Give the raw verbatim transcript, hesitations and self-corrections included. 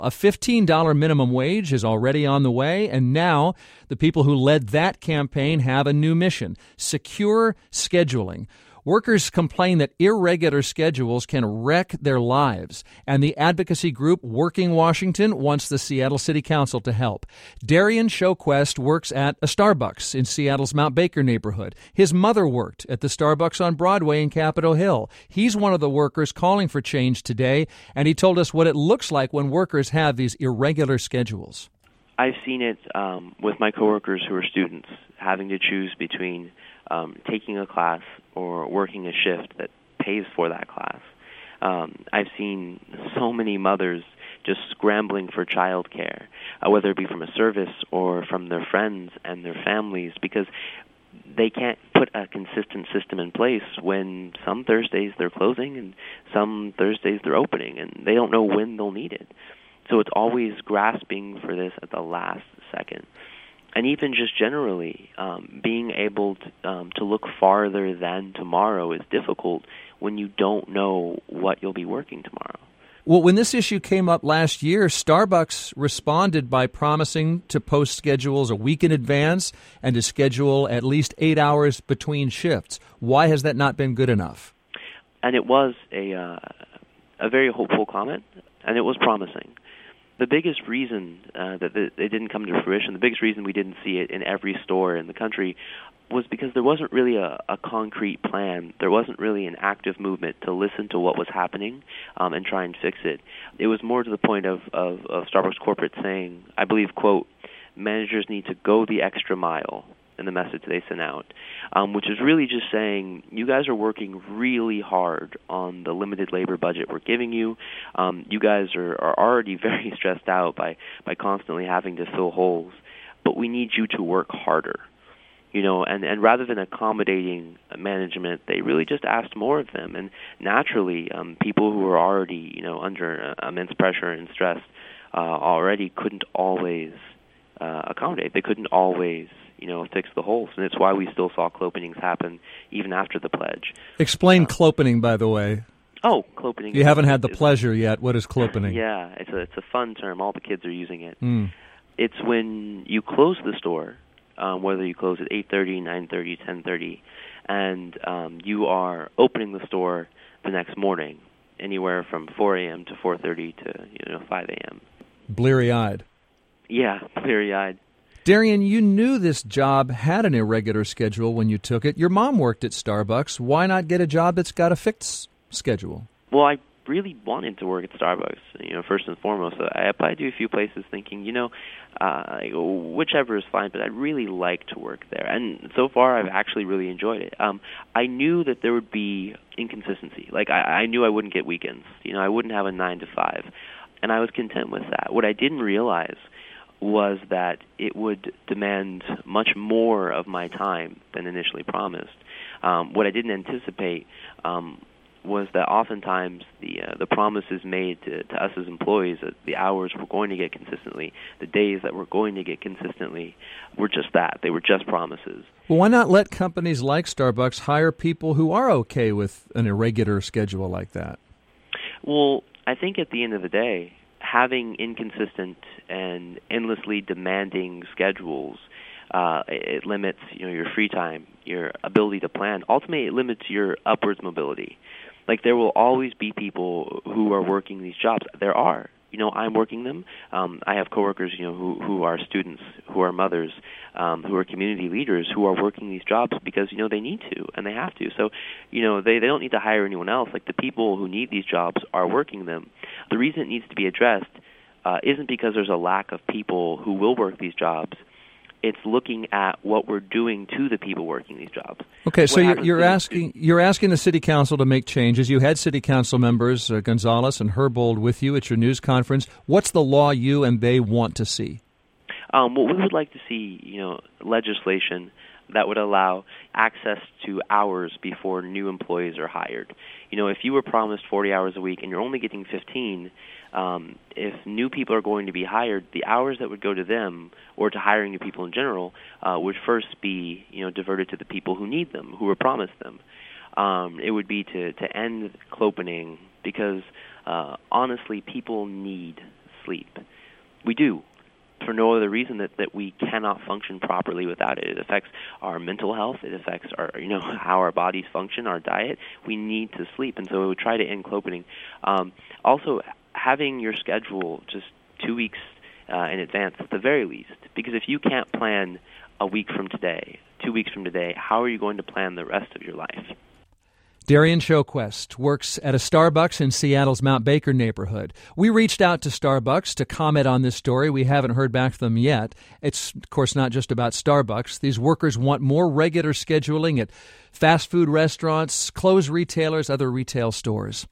A fifteen dollars minimum wage is already on the way, and now the people who led that campaign have a new mission: secure scheduling. Workers complain that irregular schedules can wreck their lives, and the advocacy group Working Washington wants the Seattle City Council to help. Darian Shoquest works at a Starbucks in Seattle's Mount Baker neighborhood. His mother worked at the Starbucks on Broadway in Capitol Hill. He's one of the workers calling for change today, and he told us what it looks like when workers have these irregular schedules. I've seen it um, with my coworkers who are students, having to choose between um, taking a class or working a shift that pays for that class. Um, I've seen so many mothers just scrambling for childcare, uh, whether it be from a service or from their friends and their families, because they can't put a consistent system in place when some Thursdays they're closing and some Thursdays they're opening, and they don't know when they'll need it. So it's always grasping for this at the last second. And even just generally, um, being able to, um, to look farther than tomorrow is difficult when you don't know what you'll be working tomorrow. Well, when this issue came up last year, Starbucks responded by promising to post schedules a week in advance and to schedule at least eight hours between shifts. Why has that not been good enough? And it was a uh, a very hopeful comment, and it was promising. The biggest reason uh, that it didn't come to fruition, the biggest reason we didn't see it in every store in the country, was because there wasn't really a, a concrete plan. There wasn't really an active movement to listen to what was happening um, and try and fix it. It was more to the point of, of, of Starbucks corporate saying, I believe, quote, managers need to go the extra mile in the message they sent out, um, which is really just saying you guys are working really hard on the limited labor budget we're giving you. Um, you guys are, are already very stressed out by, by constantly having to fill holes, but we need you to work harder. You know, and, and rather than accommodating management, they really just asked more of them. And naturally, um, people who are already, you know, under uh, immense pressure and stress uh, already couldn't always uh, accommodate. They couldn't always, you know, fix the holes. And it's why we still saw clopenings happen even after the pledge. Explain uh, clopening, by the way. Oh, clopening. You haven't had the is, pleasure yet. What is clopening? Yeah, it's a, it's a fun term. All the kids are using it. Mm. It's when you close the store, Um, whether you close at eight thirty, nine thirty, ten thirty, and um, you are opening the store the next morning, anywhere from four a.m. to four thirty to you know five a.m. Bleary-eyed. Yeah, bleary-eyed. Darian, you knew this job had an irregular schedule when you took it. Your mom worked at Starbucks. Why not get a job that's got a fixed schedule? Well, I really wanted to work at Starbucks, you know, first and foremost. So I applied to a few places thinking, you know, uh, whichever is fine, but I'd really like to work there. And so far, I've actually really enjoyed it. Um, I knew that there would be inconsistency. Like, I, I knew I wouldn't get weekends. You know, I wouldn't have a nine to five. And I was content with that. What I didn't realize was that it would demand much more of my time than initially promised. Um, what I didn't anticipate um, was that oftentimes the uh, the promises made to, to us as employees that the hours we're going to get consistently, the days that we're going to get consistently, were just that. They were just promises. Well, why not let companies like Starbucks hire people who are okay with an irregular schedule like that? Well, I think at the end of the day, having inconsistent and endlessly demanding schedules, uh, it limits you know your free time, your ability to plan. Ultimately, it limits your upwards mobility. Like, there will always be people who are working these jobs. There are. You know, I'm working them. Um, I have coworkers, you know, who, who are students, who are mothers, um, who are community leaders, who are working these jobs because, you know, they need to and they have to. So, you know, they, they don't need to hire anyone else. Like, the people who need these jobs are working them. The reason it needs to be addressed uh, isn't because there's a lack of people who will work these jobs. It's looking at what we're doing to the people working these jobs. Okay, so what you're, you're asking you're asking the city council to make changes. You had city council members uh, Gonzalez and Herbold with you at your news conference. What's the law you and they want to see? Um, well, we would like to see, you know, legislation that would allow access to hours before new employees are hired. You know, if you were promised forty hours a week and you're only getting fifteen, um, if new people are going to be hired, the hours that would go to them or to hiring new people in general uh, would first be, you know, diverted to the people who need them, who were promised them. Um, it would be to, to end clopening because, uh, honestly, people need sleep. We do, for no other reason that, that we cannot function properly without it. It affects our mental health. It affects our, you know, how our bodies function, our diet. We need to sleep, and so we would try to end clopening. Um, also, having your schedule just two weeks uh, in advance at the very least, because if you can't plan a week from today, two weeks from today, how are you going to plan the rest of your life? Darian Shoquest works at a Starbucks in Seattle's Mount Baker neighborhood. We reached out to Starbucks to comment on this story. We haven't heard back from them yet. It's, of course, not just about Starbucks. These workers want more regular scheduling at fast food restaurants, clothes retailers, other retail stores.